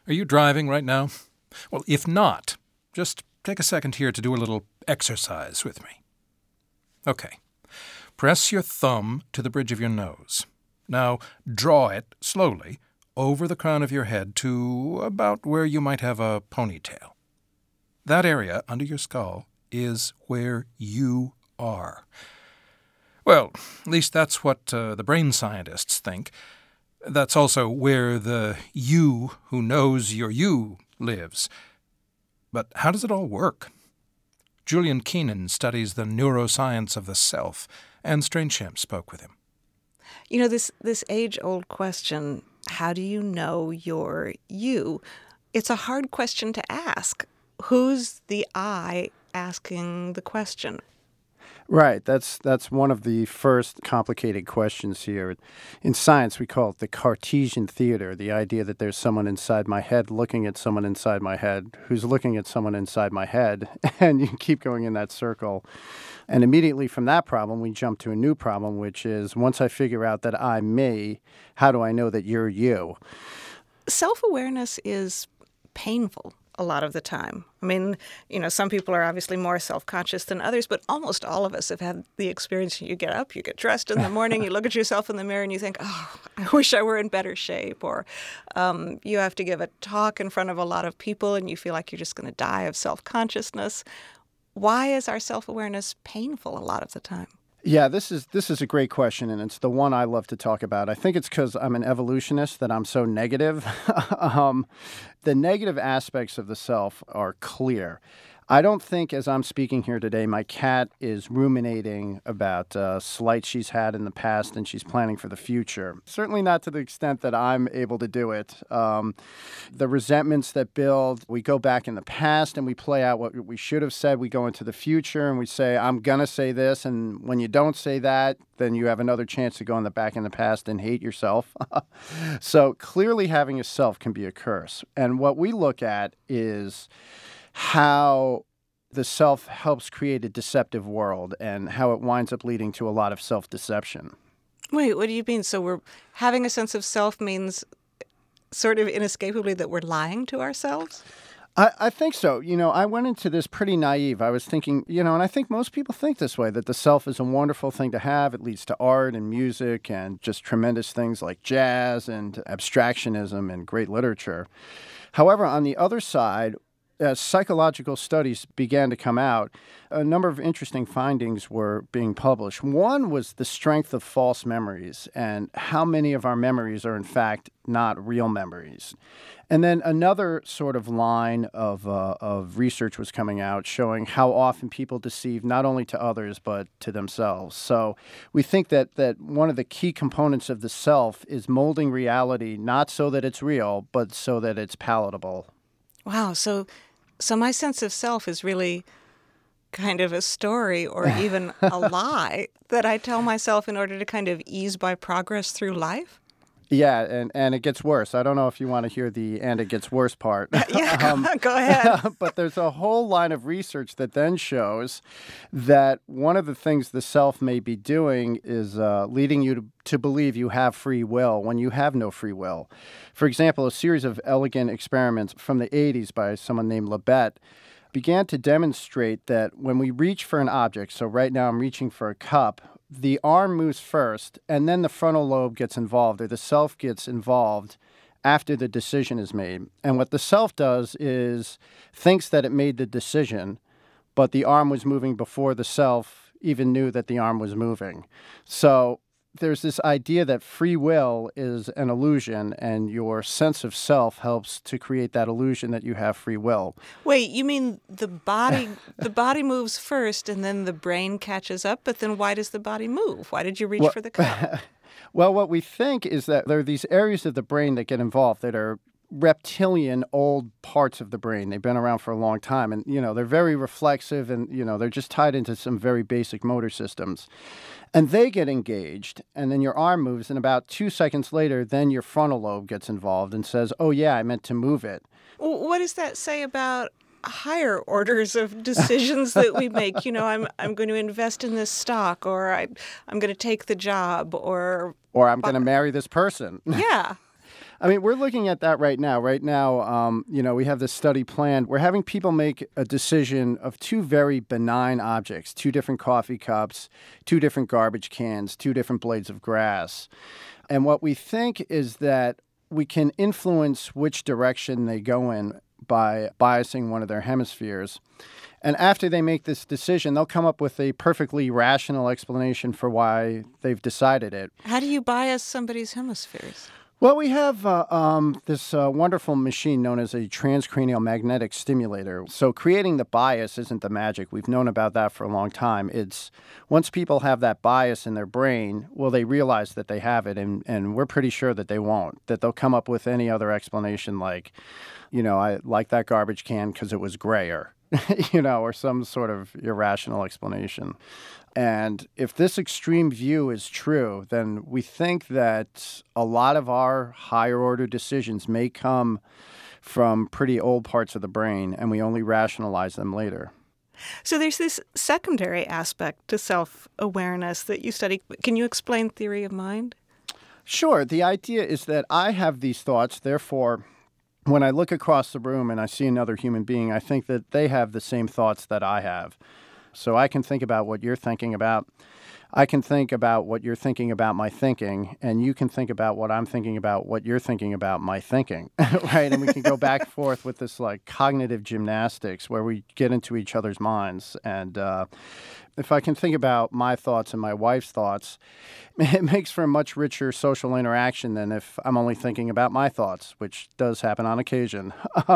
Are you driving right now? Well, if not, just take a second here to do a little exercise with me. Okay. Press your thumb to the bridge of your nose. Now, draw it slowly over the crown of your head to about where you might have a ponytail. That area under your skull is where you are. Well, at least that's what the brain scientists think. That's also where the you who knows you're you lives. But how does it all work? Julian Keenan studies the neuroscience of the self, and Strainchamp spoke with him. You know, this age-old question, how do you know you're you? It's a hard question to ask. Who's the I asking the question? Right. That's one of the first complicated questions here. In science, we call it the Cartesian theater, the idea that there's someone inside my head looking at someone inside my head who's looking at someone inside my head, and you keep going in that circle. And immediately from that problem, we jump to a new problem, which is once I figure out that I'm me, how do I know that you're you? Self-awareness is painful a lot of the time. I mean, you know, some people are obviously more self-conscious than others, but almost all of us have had the experience. You get up, you get dressed in the morning, you look at yourself in the mirror and you think, oh, I wish I were in better shape. Or you have to give a talk in front of a lot of people and you feel like you're just going to die of self-consciousness. Why is our self-awareness painful a lot of the time? Yeah, this is a great question, and it's the one I love to talk about. I think it's because I'm an evolutionist that I'm so negative. The negative aspects of the self are clear. I don't think, as I'm speaking here today, my cat is ruminating about slights she's had in the past and she's planning for the future. Certainly not to the extent that I'm able to do it. The resentments that build, we go back in the past and we play out what we should have said. We go into the future and we say, I'm going to say this. And when you don't say that, then you have another chance to go back in the past and hate yourself. So clearly having a self can be a curse. And what we look at is how the self helps create a deceptive world and how it winds up leading to a lot of self-deception. Wait, what do you mean? So we're having a sense of self means sort of inescapably that we're lying to ourselves? I think so. You know, I went into this pretty naive. I was thinking, and I think most people think this way, that the self is a wonderful thing to have. It leads to art and music and just tremendous things like jazz and abstractionism and great literature. However, on the other side, as psychological studies began to come out, a number of interesting findings were being published. One was the strength of false memories and how many of our memories are, in fact, not real memories. And then another sort of line of research was coming out showing how often people deceive not only to others but to themselves. So we think that one of the key components of the self is molding reality not so that it's real, but so that it's palatable. Wow, so my sense of self is really kind of a story or even a lie that I tell myself in order to kind of ease my progress through life? Yeah, and it gets worse. I don't know if you want to hear the "and it gets worse" part. Yeah, go ahead. But there's a whole line of research that then shows that one of the things the self may be doing is leading you to believe you have free will when you have no free will. For example, a series of elegant experiments from the 80s by someone named Libet began to demonstrate that when we reach for an object, so right now I'm reaching for a cup, the arm moves first, and then the frontal lobe gets involved, or the self gets involved after the decision is made. And what the self does is thinks that it made the decision, but the arm was moving before the self even knew that the arm was moving. So there's this idea that free will is an illusion, and your sense of self helps to create that illusion that you have free will. Wait, you mean the body moves first and then the brain catches up, but then why does the body move? Why did you reach for the cup? Well, what we think is that there are these areas of the brain that get involved that are reptilian old parts of the brain. They've been around for a long time, and they're very reflexive, and they're just tied into some very basic motor systems. And they get engaged, and then your arm moves, and about 2 seconds later, then your frontal lobe gets involved and says, oh yeah, I meant to move it. What does that say about higher orders of decisions that we make? I'm going to invest in this stock, or I'm going to take the job, or I'm going to marry this person. Yeah. I mean, we're looking at that right now. Right now, we have this study planned. We're having people make a decision of two very benign objects, two different coffee cups, two different garbage cans, two different blades of grass. And what we think is that we can influence which direction they go in by biasing one of their hemispheres. And after they make this decision, they'll come up with a perfectly rational explanation for why they've decided it. How do you bias somebody's hemispheres? Well, we have this wonderful machine known as a transcranial magnetic stimulator. So creating the bias isn't the magic. We've known about that for a long time. It's once people have that bias in their brain, well, they realize that they have it, and we're pretty sure that they won't, that they'll come up with any other explanation like, I like that garbage can because it was grayer. Or some sort of irrational explanation. And if this extreme view is true, then we think that a lot of our higher order decisions may come from pretty old parts of the brain, and we only rationalize them later. So there's this secondary aspect to self-awareness that you study. Can you explain theory of mind? Sure. The idea is that I have these thoughts, therefore, when I look across the room and I see another human being, I think that they have the same thoughts that I have. So I can think about what you're thinking about. I can think about what you're thinking about my thinking, and you can think about what I'm thinking about what you're thinking about my thinking, right? And we can go back and forth with this like cognitive gymnastics where we get into each other's minds. And if I can think about my thoughts and my wife's thoughts, it makes for a much richer social interaction than if I'm only thinking about my thoughts, which does happen on occasion.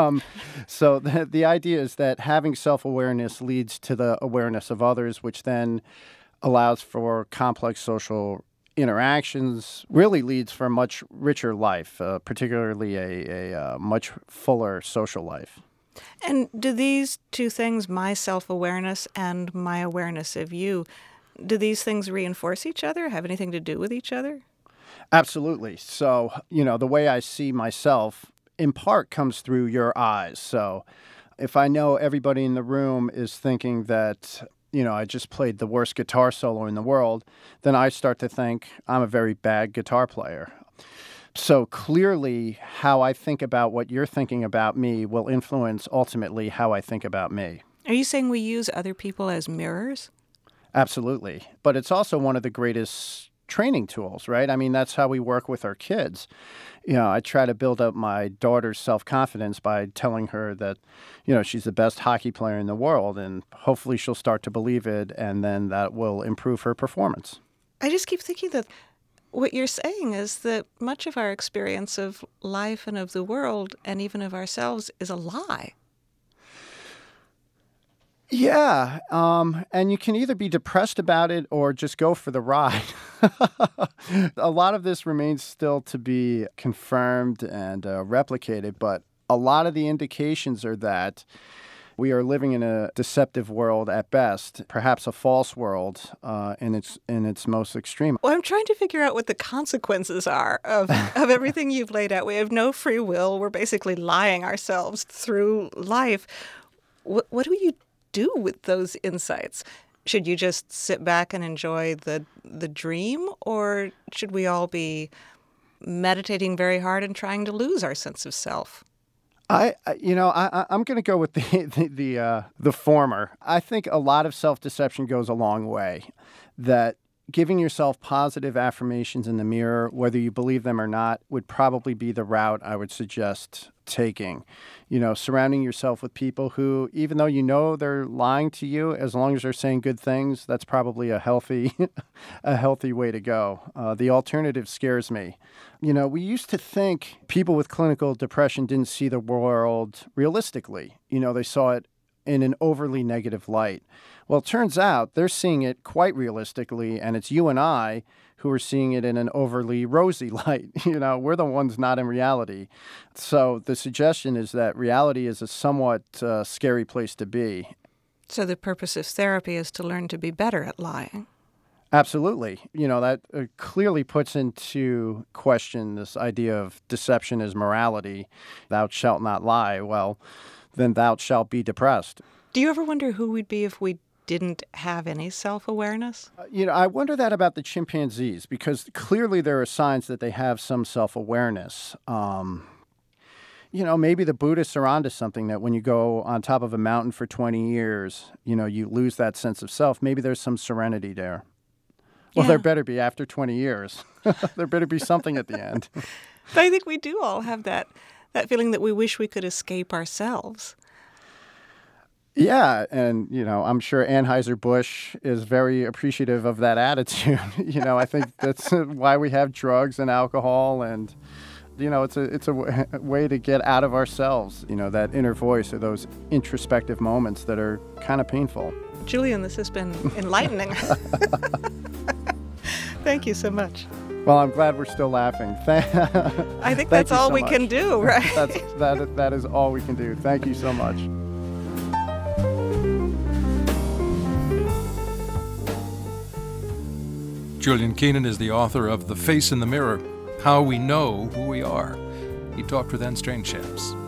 So the idea is that having self-awareness leads to the awareness of others, which then allows for complex social interactions, really leads for a much richer life, particularly a much fuller social life. And do these two things, my self-awareness and my awareness of you, do these things reinforce each other, have anything to do with each other? Absolutely. So, the way I see myself, in part, comes through your eyes. So if I know everybody in the room is thinking that, I just played the worst guitar solo in the world, then I start to think I'm a very bad guitar player. So clearly, how I think about what you're thinking about me will influence ultimately how I think about me. Are you saying we use other people as mirrors? Absolutely. But it's also one of the greatest training tools, right? I mean, that's how we work with our kids. I try to build up my daughter's self-confidence by telling her that, she's the best hockey player in the world, and hopefully she'll start to believe it, and then that will improve her performance. I just keep thinking that what you're saying is that much of our experience of life and of the world and even of ourselves is a lie. Yeah, and you can either be depressed about it or just go for the ride. A lot of this remains still to be confirmed and replicated, but a lot of the indications are that we are living in a deceptive world at best, perhaps a false world in its most extreme. Well, I'm trying to figure out what the consequences are of everything you've laid out. We have no free will. We're basically lying ourselves through life. What do you do with those insights? Should you just sit back and enjoy the dream, or should we all be meditating very hard and trying to lose our sense of self? I'm going to go with the former. I think a lot of self-deception goes a long way. That giving yourself positive affirmations in the mirror, whether you believe them or not, would probably be the route I would suggest taking. Surrounding yourself with people who, even though they're lying to you, as long as they're saying good things, that's probably a healthy way to go. The alternative scares me. We used to think people with clinical depression didn't see the world realistically. They saw it in an overly negative light. Well, it turns out they're seeing it quite realistically, and it's you and I who are seeing it in an overly rosy light. We're the ones not in reality. So the suggestion is that reality is a somewhat scary place to be. So the purpose of therapy is to learn to be better at lying. Absolutely. That clearly puts into question this idea of deception as morality. Thou shalt not lie. Well, then thou shalt be depressed. Do you ever wonder who we'd be if we didn't have any self-awareness? I wonder that about the chimpanzees, because clearly there are signs that they have some self-awareness. Maybe the Buddhists are onto something, that when you go on top of a mountain for 20 years, you lose that sense of self. Maybe there's some serenity there. Well, there better be after 20 years. There better be something at the end. But I think we do all have that feeling that we wish we could escape ourselves. Yeah, and, I'm sure Anheuser-Busch is very appreciative of that attitude. I think that's why we have drugs and alcohol, and, it's a way to get out of ourselves, that inner voice or those introspective moments that are kind of painful. Julian, this has been enlightening. Thank you so much. Well, I'm glad we're still laughing. I think that's all we can do, right? That is all we can do. Thank you so much. Julian Keenan is the author of The Face in the Mirror, How We Know Who We Are. He talked with Anne Strainchamps.